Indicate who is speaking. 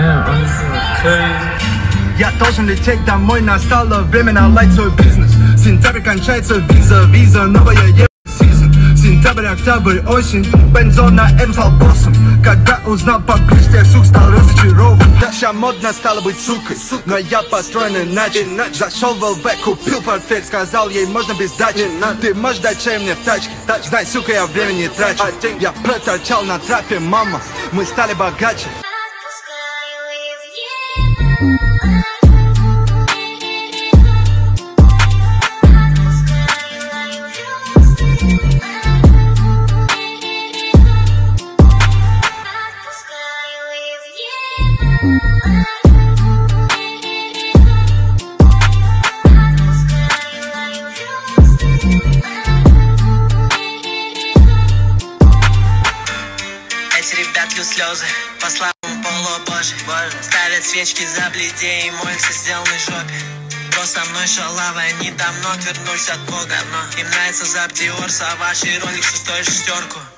Speaker 1: Я должен лететь домой, настало время наладить свой бизнес. Сентябрь кончается, виза, новая сезон. Сентябрь, октябрь, осень, бензон на этом стал боссом. Когда узнал поближе, тех сук стал разочарован. Сейчас модно стало быть сукой, но я построен иначе. Зашел в ЛВ, купил портфель, сказал ей можно без дачи. Ты можешь дать чай мне в тачке, знай, сука, я времени трачу. Я проторчал на трапе, мама, мы стали богаче.
Speaker 2: Эти ребят льют слезы по славам полубожий. Ставят свечки за бледей и моются сделанной жопе. Бро со мной шалава, они давно отвернулись от Бога, но им нравится Zap Dior, а ваши роликсы стоят шестерку.